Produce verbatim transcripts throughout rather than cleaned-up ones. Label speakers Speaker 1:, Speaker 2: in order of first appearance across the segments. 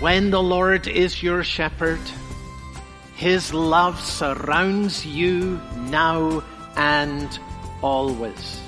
Speaker 1: When the Lord is your shepherd, his love surrounds you now and always.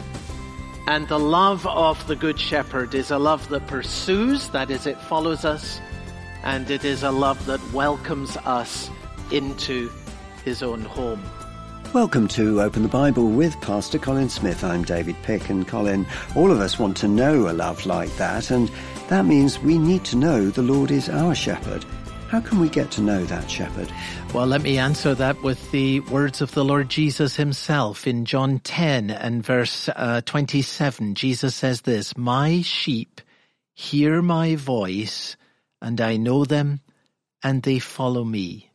Speaker 1: And the love of the Good Shepherd is a love that pursues, that is, it follows us, and it is a love that welcomes us into his own home.
Speaker 2: Welcome to Open the Bible with Pastor Colin Smith. I'm David Pick, and Colin, all of us want to know a love like that, and that means we need to know the Lord is our shepherd. How can we get to know that shepherd?
Speaker 1: Well, let me answer that with the words of the Lord Jesus himself in John ten and verse uh, twenty-seven. Jesus says this, "My sheep hear my voice, and I know them, and they follow me."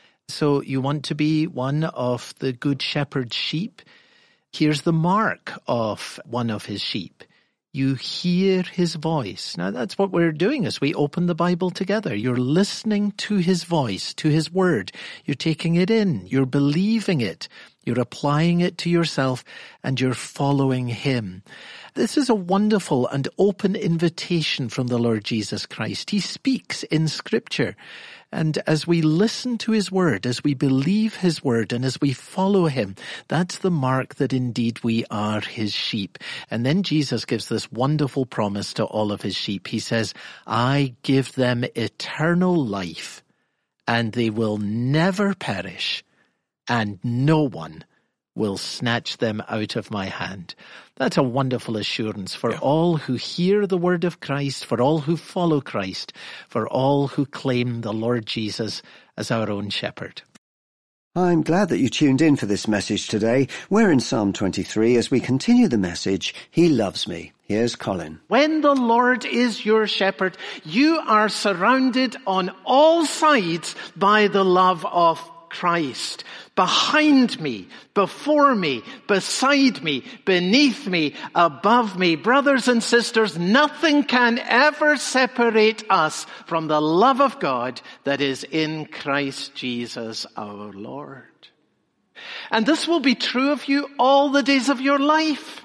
Speaker 1: So you want to be one of the Good Shepherd's sheep? Here's the mark of one of his sheep. You hear his voice. Now that's what we're doing as we open the Bible together. You're listening to his voice, to his word. You're taking it in. You're believing it. You're applying it to yourself, and you're following him. This is a wonderful and open invitation from the Lord Jesus Christ. He speaks in Scripture. And as we listen to his word, as we believe his word, and as we follow him, that's the mark that indeed we are his sheep. And then Jesus gives this wonderful promise to all of his sheep. He says, "I give them eternal life, and they will never perish, and no one will snatch them out of my hand." That's a wonderful assurance for yeah. all who hear the word of Christ, for all who follow Christ, for all who claim the Lord Jesus as our own shepherd.
Speaker 2: I'm glad that you tuned in for this message today. We're in Psalm twenty-three as we continue the message, He Loves Me. Here's Colin.
Speaker 1: When the Lord is your shepherd, you are surrounded on all sides by the love of Christ. Behind me, before me, beside me, beneath me, above me. Brothers and sisters, nothing can ever separate us from the love of God that is in Christ Jesus our Lord. And this will be true of you all the days of your life.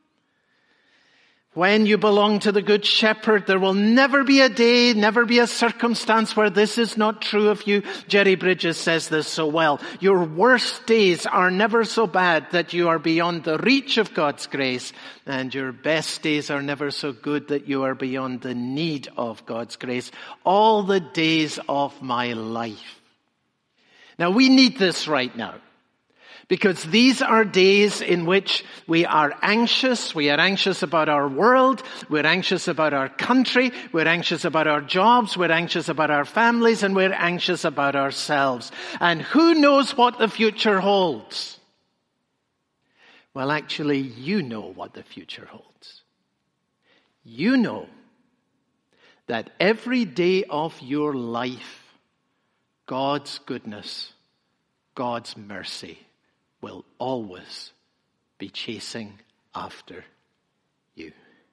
Speaker 1: When you belong to the Good Shepherd, there will never be a day, never be a circumstance where this is not true of you. Jerry Bridges says this so well. Your worst days are never so bad that you are beyond the reach of God's grace, and your best days are never so good that you are beyond the need of God's grace. All the days of my life. Now we need this right now. Because these are days in which we are anxious. We are anxious about our world. We're anxious about our country. We're anxious about our jobs. We're anxious about our families. And we're anxious about ourselves. And who knows what the future holds? Well, actually, you know what the future holds. You know that every day of your life, God's goodness, God's mercy, will always be chasing after you.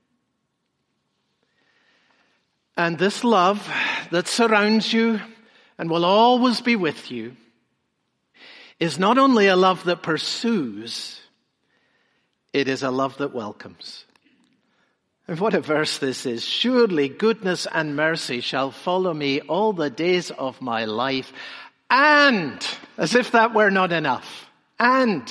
Speaker 1: And this love that surrounds you and will always be with you is not only a love that pursues, it is a love that welcomes. And what a verse this is. Surely goodness and mercy shall follow me all the days of my life. And, as if that were not enough, and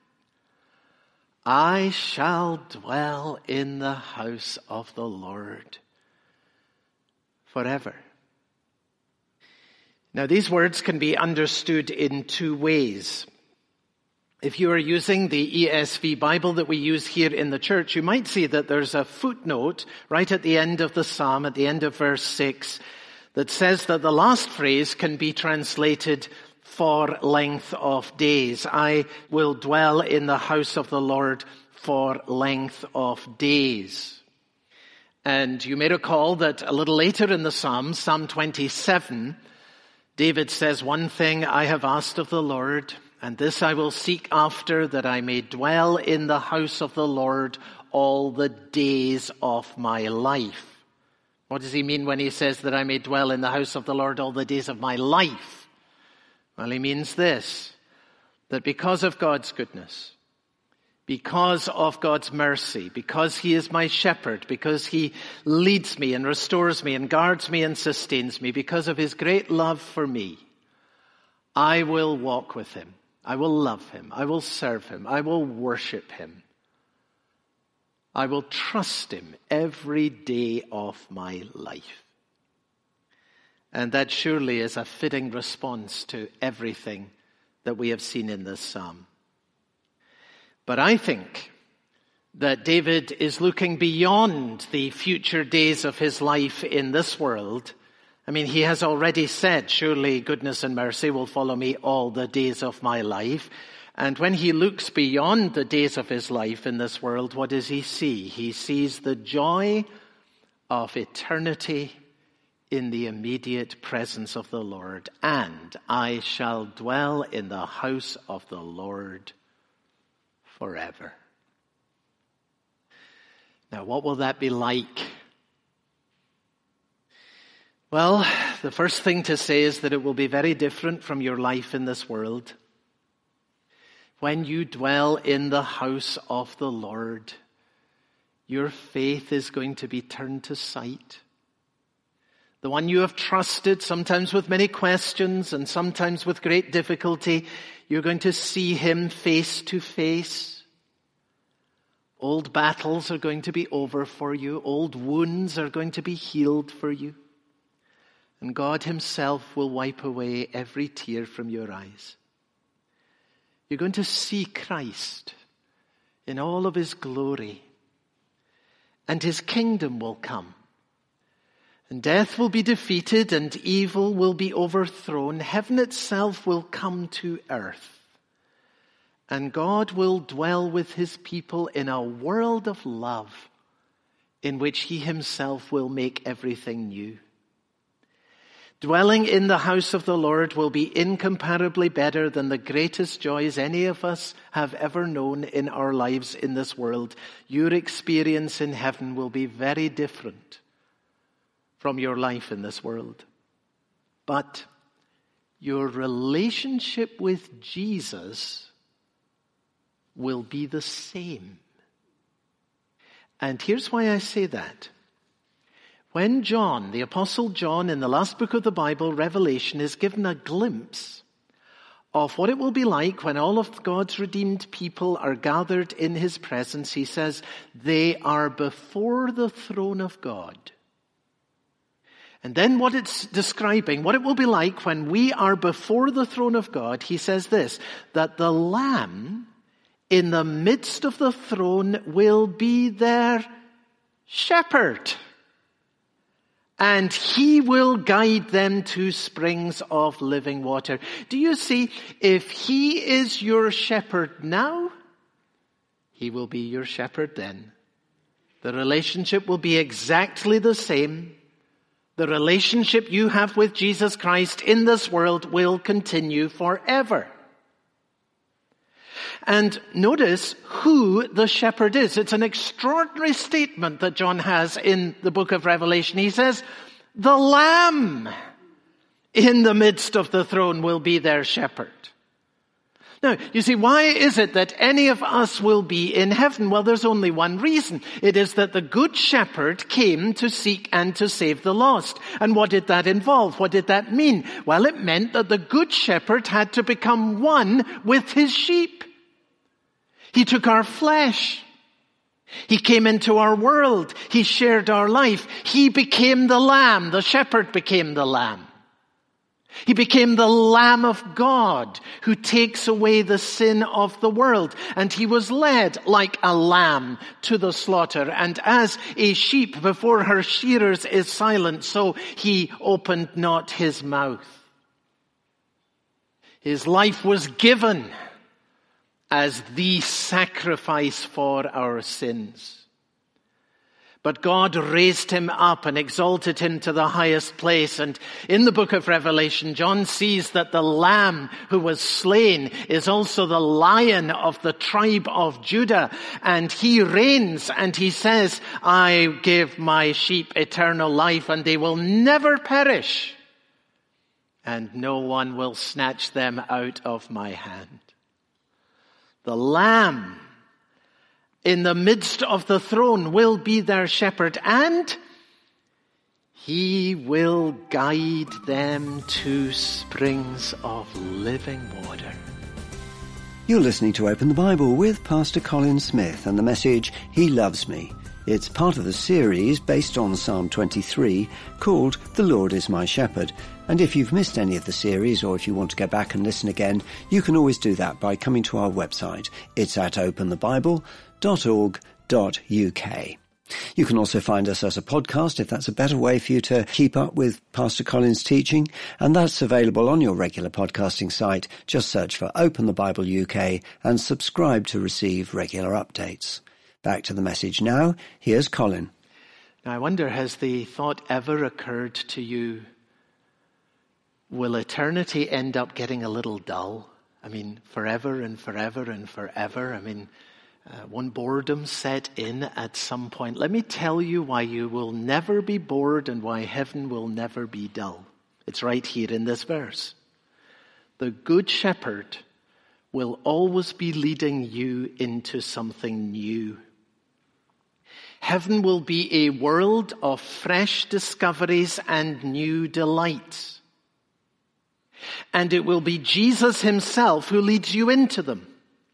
Speaker 1: I shall dwell in the house of the Lord forever. Now, these words can be understood in two ways. If you are using the E S V Bible that we use here in the church, you might see that there's a footnote right at the end of the psalm, at the end of verse six, that says that the last phrase can be translated for length of days. I will dwell in the house of the Lord for length of days. And you may recall that a little later in the Psalm, Psalm twenty-seven, David says, "One thing I have asked of the Lord, and this I will seek after, that I may dwell in the house of the Lord all the days of my life." What does he mean when he says that I may dwell in the house of the Lord all the days of my life? Well, he means this, that because of God's goodness, because of God's mercy, because he is my shepherd, because he leads me and restores me and guards me and sustains me, because of his great love for me, I will walk with him. I will love him. I will serve him. I will worship him. I will trust him every day of my life. And that surely is a fitting response to everything that we have seen in this psalm. But I think that David is looking beyond the future days of his life in this world. I mean, he has already said, surely goodness and mercy will follow me all the days of my life. And when he looks beyond the days of his life in this world, what does he see? He sees the joy of eternity in the immediate presence of the Lord. And I shall dwell in the house of the Lord forever. Now, what will that be like? Well, the first thing to say is that it will be very different from your life in this world. When you dwell in the house of the Lord, your faith is going to be turned to sight. The one you have trusted, sometimes with many questions and sometimes with great difficulty, you're going to see him face to face. Old battles are going to be over for you. Old wounds are going to be healed for you. And God himself will wipe away every tear from your eyes. You're going to see Christ in all of his glory. And his kingdom will come. And death will be defeated and evil will be overthrown. Heaven itself will come to earth. And God will dwell with his people in a world of love in which he himself will make everything new. Dwelling in the house of the Lord will be incomparably better than the greatest joys any of us have ever known in our lives in this world. Your experience in heaven will be very different from your life in this world. But your relationship with Jesus will be the same. And here's why I say that. When John, the Apostle John, in the last book of the Bible, Revelation, is given a glimpse of what it will be like when all of God's redeemed people are gathered in his presence, he says, they are before the throne of God. And then what it's describing, what it will be like when we are before the throne of God, he says this, that the Lamb in the midst of the throne will be their shepherd. And he will guide them to springs of living water. Do you see, if he is your shepherd now, he will be your shepherd then. The relationship will be exactly the same. The relationship you have with Jesus Christ in this world will continue forever. And notice who the shepherd is. It's an extraordinary statement that John has in the book of Revelation. He says, the Lamb in the midst of the throne will be their shepherd. Now, you see, why is it that any of us will be in heaven? Well, there's only one reason. It is that the Good Shepherd came to seek and to save the lost. And what did that involve? What did that mean? Well, it meant that the Good Shepherd had to become one with his sheep. He took our flesh. He came into our world. He shared our life. He became the Lamb. The shepherd became the Lamb. He became the Lamb of God who takes away the sin of the world. And he was led like a lamb to the slaughter. And as a sheep before her shearers is silent, so he opened not his mouth. His life was given as the sacrifice for our sins. But God raised him up and exalted him to the highest place. And in the book of Revelation, John sees that the Lamb who was slain is also the Lion of the tribe of Judah. And he reigns and he says, I give my sheep eternal life and they will never perish. And no one will snatch them out of my hand. The Lamb in the midst of the throne will be their shepherd, and he will guide them to springs of living water.
Speaker 2: You're listening to Open the Bible with Pastor Colin Smith and the message, He Loves Me. It's part of the series based on Psalm twenty-three called The Lord is My Shepherd. And if you've missed any of the series or if you want to go back and listen again, you can always do that by coming to our website. It's at open the bible dot org dot U K. You can also find us as a podcast if that's a better way for you to keep up with Pastor Colin's teaching, and that's available on your regular podcasting site. Just search for Open the Bible U K and subscribe to receive regular updates. Back to the message now. Here's Colin.
Speaker 1: Now, I wonder, has the thought ever occurred to you, will eternity end up getting a little dull? I mean, forever and forever and forever. I mean, Uh, one boredom set in at some point. Let me tell you why you will never be bored and why heaven will never be dull. It's right here in this verse. The Good Shepherd will always be leading you into something new. Heaven will be a world of fresh discoveries and new delights. And it will be Jesus himself who leads you into them.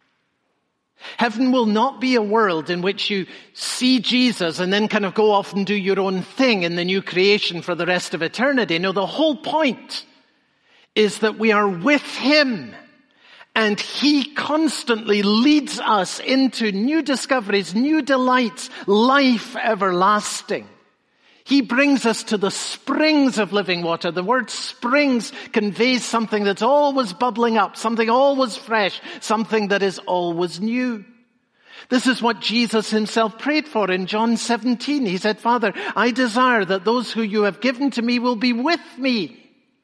Speaker 1: Heaven will not be a world in which you see Jesus and then kind of go off and do your own thing in the new creation for the rest of eternity. No, the whole point is that we are with him and he constantly leads us into new discoveries, new delights, life everlasting. He brings us to the springs of living water. The word springs conveys something that's always bubbling up, something always fresh, something that is always new. This is what Jesus himself prayed for in John seventeen. He said, Father, I desire that those who you have given to me will be with me.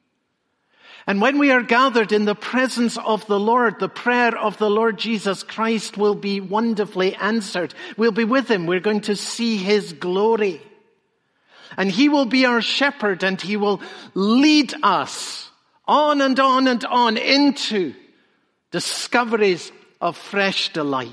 Speaker 1: And when we are gathered in the presence of the Lord, the prayer of the Lord Jesus Christ will be wonderfully answered. We'll be with him. We're going to see his glory. And he will be our shepherd and he will lead us on and on and on into discoveries of fresh delight.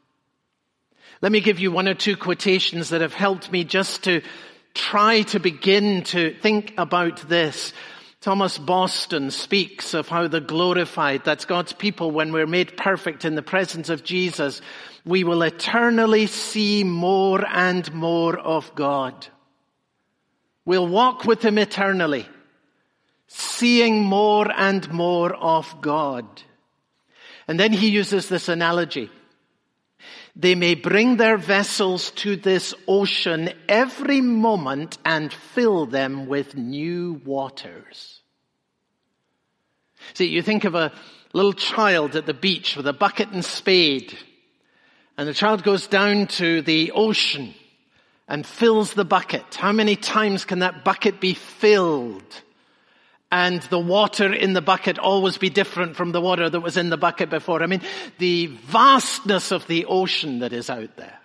Speaker 1: Let me give you one or two quotations that have helped me just to try to begin to think about this. Thomas Boston speaks of how the glorified, that's God's people, when we're made perfect in the presence of Jesus, we will eternally see more and more of God. We'll walk with him eternally, seeing more and more of God. And then he uses this analogy. They may bring their vessels to this ocean every moment and fill them with new waters. See, you think of a little child at the beach with a bucket and spade, and the child goes down to the ocean and fills the bucket. How many times can that bucket be filled? And the water in the bucket always be different from the water that was in the bucket before. I mean, the vastness of the ocean that is out there.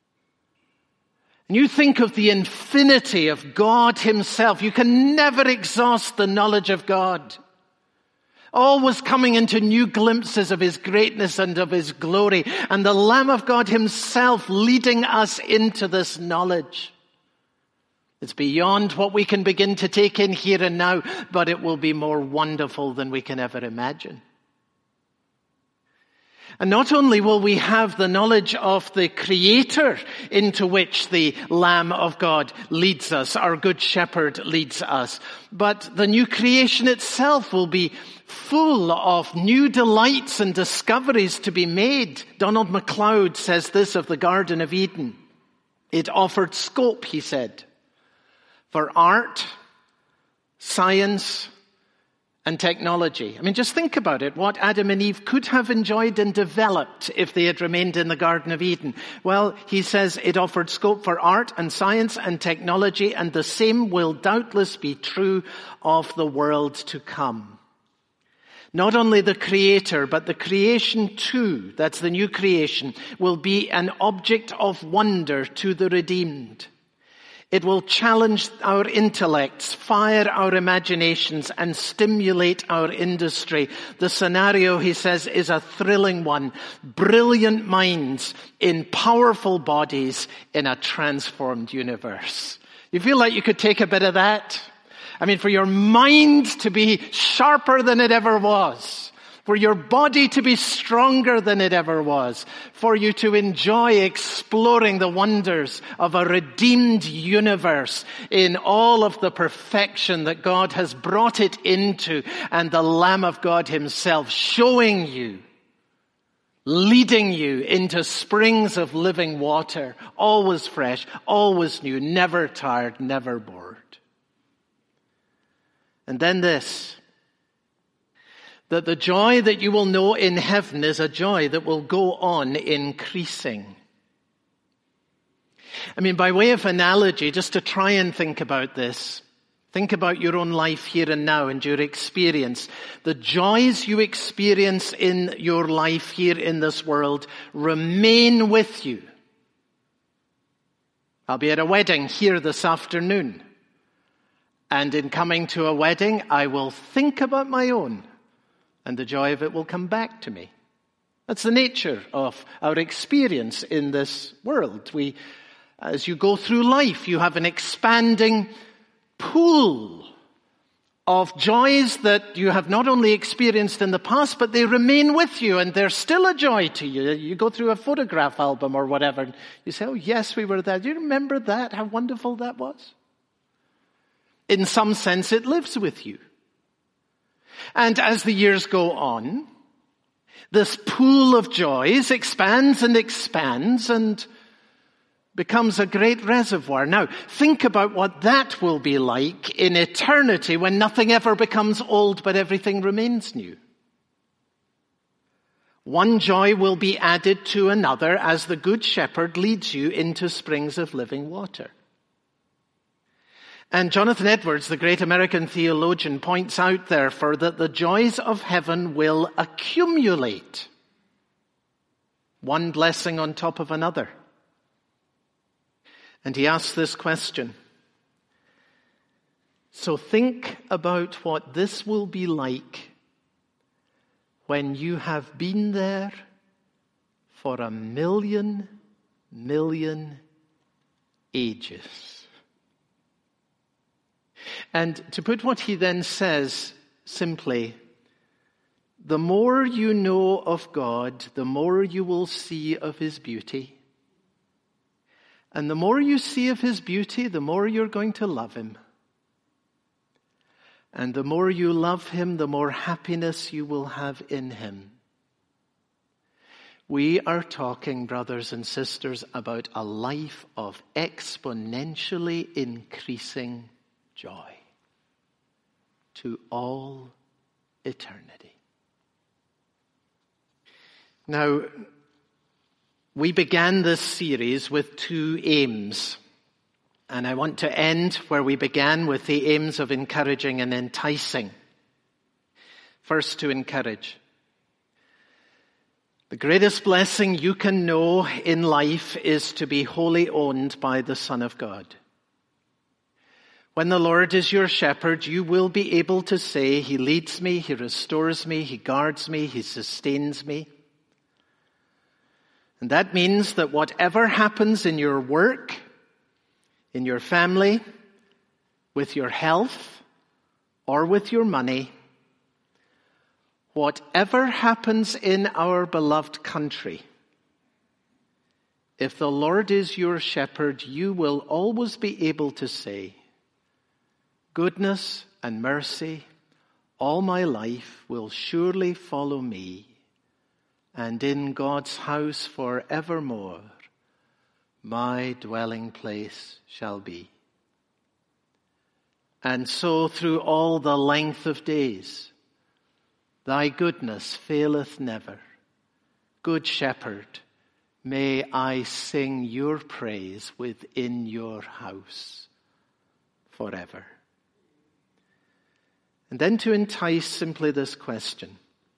Speaker 1: And you think of the infinity of God himself. You can never exhaust the knowledge of God. Always coming into new glimpses of his greatness and of his glory. And the Lamb of God himself leading us into this knowledge. It's beyond what we can begin to take in here and now, but it will be more wonderful than we can ever imagine. And not only will we have the knowledge of the Creator into which the Lamb of God leads us, our Good Shepherd leads us, but the new creation itself will be full of new delights and discoveries to be made. Donald MacLeod says this of the Garden of Eden. It offered scope, he said, for art, science, and technology. I mean, just think about it. What Adam and Eve could have enjoyed and developed if they had remained in the Garden of Eden. Well, he says it offered scope for art and science and technology, and the same will doubtless be true of the world to come. Not only the Creator, but the creation too, that's the new creation, will be an object of wonder to the redeemed. It will challenge our intellects, fire our imaginations, and stimulate our industry. The scenario, he says, is a thrilling one. Brilliant minds in powerful bodies in a transformed universe. You feel like you could take a bit of that? I mean, for your mind to be sharper than it ever was. For your body to be stronger than it ever was. For you to enjoy exploring the wonders of a redeemed universe in all of the perfection that God has brought it into, and the Lamb of God himself showing you, leading you into springs of living water, always fresh, always new, never tired, never bored. And then this, that the joy that you will know in heaven is a joy that will go on increasing. I mean, by way of analogy, just to try and think about this, think about your own life here and now and your experience. The joys you experience in your life here in this world remain with you. I'll be at a wedding here this afternoon. And in coming to a wedding, I will think about my own. And the joy of it will come back to me. That's the nature of our experience in this world. We, as you go through life, you have an expanding pool of joys that you have not only experienced in the past, but they remain with you and they're still a joy to you. You go through a photograph album or whatever, and you say, oh yes, we were there. Do you remember that? How wonderful that was? In some sense, it lives with you. And as the years go on, this pool of joys expands and expands and becomes a great reservoir. Now, think about what that will be like in eternity when nothing ever becomes old but everything remains new. One joy will be added to another as the Good Shepherd leads you into springs of living water. And Jonathan Edwards, the great American theologian, points out, therefore, that the joys of heaven will accumulate, one blessing on top of another. And he asks this question. So think about what this will be like when you have been there for a million, million ages. And to put what he then says simply, the more you know of God, the more you will see of his beauty. And the more you see of his beauty, the more you're going to love him. And the more you love him, the more happiness you will have in him. We are talking, brothers and sisters, about a life of exponentially increasing joy to all eternity. Now, we began this series with two aims. And I want to end where we began, with the aims of encouraging and enticing. First, to encourage. The greatest blessing you can know in life is to be wholly owned by the Son of God. When the Lord is your shepherd, you will be able to say, he leads me, he restores me, he guards me, he sustains me. And that means that whatever happens in your work, in your family, with your health, or with your money, whatever happens in our beloved country, if the Lord is your shepherd, you will always be able to say, goodness and mercy all my life will surely follow me, and in God's house forevermore my dwelling place shall be. And so through all the length of days, thy goodness faileth never. Good Shepherd, may I sing your praise within your house forever. And then to entice, simply this question.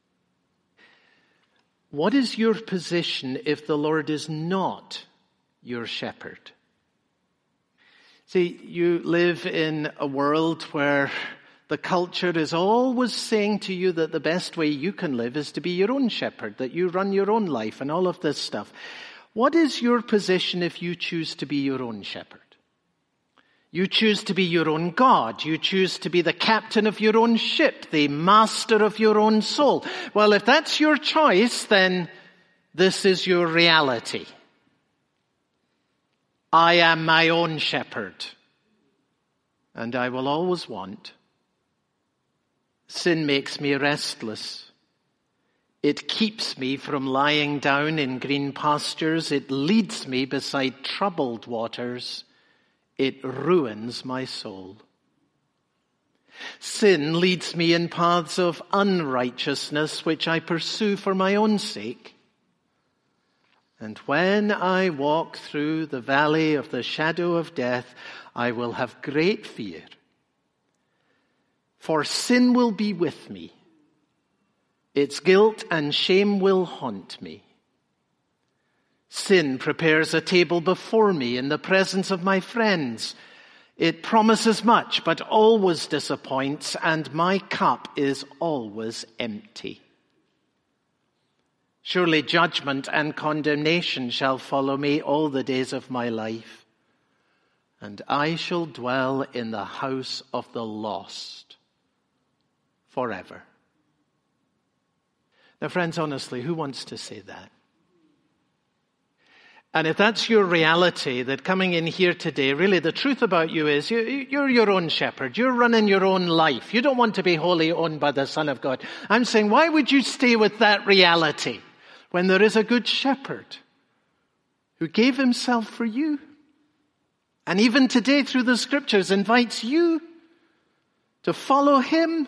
Speaker 1: What is your position if the Lord is not your shepherd? See, you live in a world where the culture is always saying to you that the best way you can live is to be your own shepherd, that you run your own life and all of this stuff. What is your position if you choose to be your own shepherd? You choose to be your own God. You choose to be the captain of your own ship, the master of your own soul. Well, if that's your choice, then this is your reality. I am my own shepherd, and I will always want. Sin makes me restless. It keeps me from lying down in green pastures. It leads me beside troubled waters. It ruins my soul. Sin leads me in paths of unrighteousness, which I pursue for my own sake. And when I walk through the valley of the shadow of death, I will have great fear. For sin will be with me. Its guilt and shame will haunt me. Sin prepares a table before me in the presence of my friends. It promises much, but always disappoints, and my cup is always empty. Surely judgment and condemnation shall follow me all the days of my life, and I shall dwell in the house of the lost forever. Now, friends, honestly, who wants to say that? And if that's your reality, that coming in here today, really the truth about you is you, you're your own shepherd. You're running your own life. You don't want to be wholly owned by the Son of God. I'm saying, why would you stay with that reality when there is a good shepherd who gave himself for you? And even today through the scriptures invites you to follow him.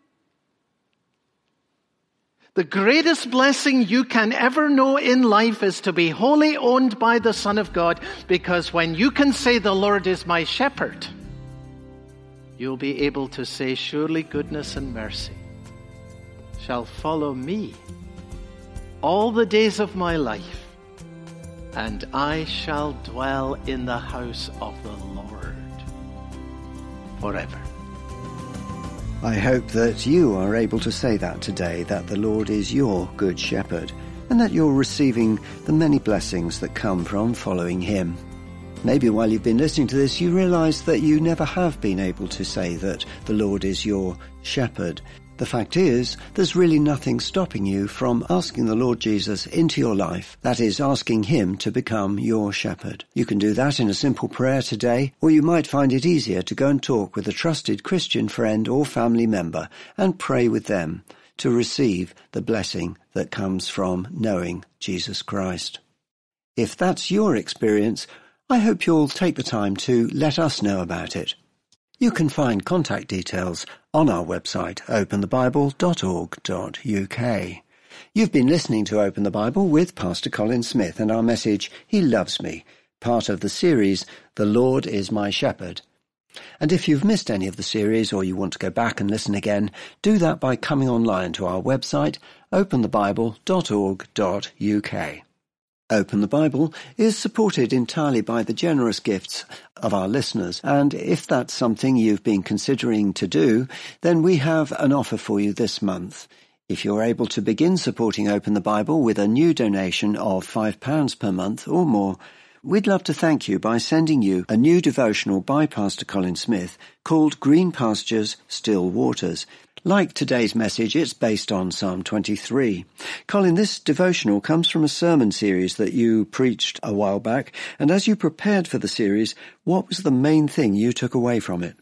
Speaker 1: The greatest blessing you can ever know in life is to be wholly owned by the Son of God, because when you can say the Lord is my shepherd, you'll be able to say, surely goodness and mercy shall follow me all the days of my life, and I shall dwell in the house of the Lord forever.
Speaker 2: I hope that you are able to say that today, that the Lord is your good shepherd, and that you're receiving the many blessings that come from following him. Maybe while you've been listening to this, you realize that you never have been able to say that the Lord is your shepherd. The fact is, there's really nothing stopping you from asking the Lord Jesus into your life. That is, asking him to become your shepherd. You can do that in a simple prayer today, or you might find it easier to go and talk with a trusted Christian friend or family member and pray with them to receive the blessing that comes from knowing Jesus Christ. If that's your experience, I hope you'll take the time to let us know about it. You can find contact details on our website, open the bible dot org dot U K. You've been listening to Open the Bible with Pastor Colin Smith and our message, He Loves Me, part of the series, The Lord is My Shepherd. And if you've missed any of the series or you want to go back and listen again, do that by coming online to our website, open the bible dot org dot U K. Open the Bible is supported entirely by the generous gifts of our listeners, and if that's something you've been considering to do, then we have an offer for you this month. If you're able to begin supporting Open the Bible with a new donation of five pounds per month or more, we'd love to thank you by sending you a new devotional by Pastor Colin Smith called Green Pastures, Still Waters. Like today's message, it's based on Psalm twenty-three. Colin, this devotional comes from a sermon series that you preached a while back, and as you prepared for the series, what was the main thing you took away from it?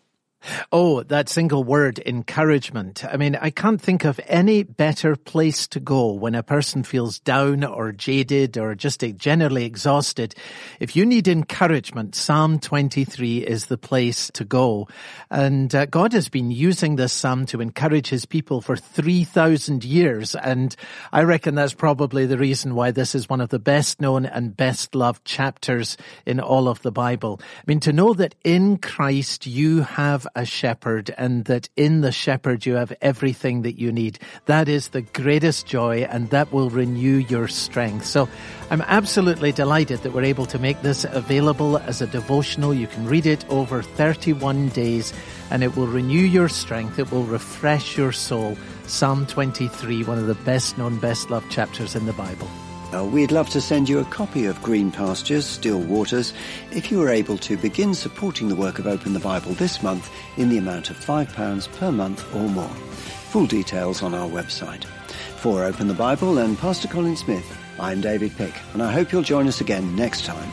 Speaker 1: Oh, that single word, encouragement. I mean, I can't think of any better place to go when a person feels down or jaded or just generally exhausted. If you need encouragement, Psalm twenty-three is the place to go. And uh, God has been using this psalm to encourage his people for three thousand years. And I reckon that's probably the reason why this is one of the best known and best loved chapters in all of the Bible. I mean, to know that in Christ you have a shepherd, and that in the shepherd you have everything that you need. That is the greatest joy, and that will renew your strength. So I'm absolutely delighted that we're able to make this available as a devotional. You can read it over thirty-one days, and it will renew your strength. It will refresh your soul. Psalm twenty-three, one of the best-known, best-loved chapters in the Bible.
Speaker 2: Uh, we'd love to send you a copy of Green Pastures, Still Waters, if you are able to begin supporting the work of Open the Bible this month in the amount of five pounds per month or more. Full details on our website. For Open the Bible and Pastor Colin Smith, I'm David Pick, and I hope you'll join us again next time.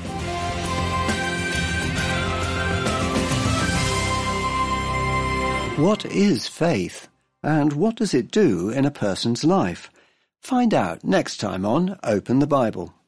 Speaker 2: What is faith? And what does it do in a person's life? Find out next time on Open the Bible.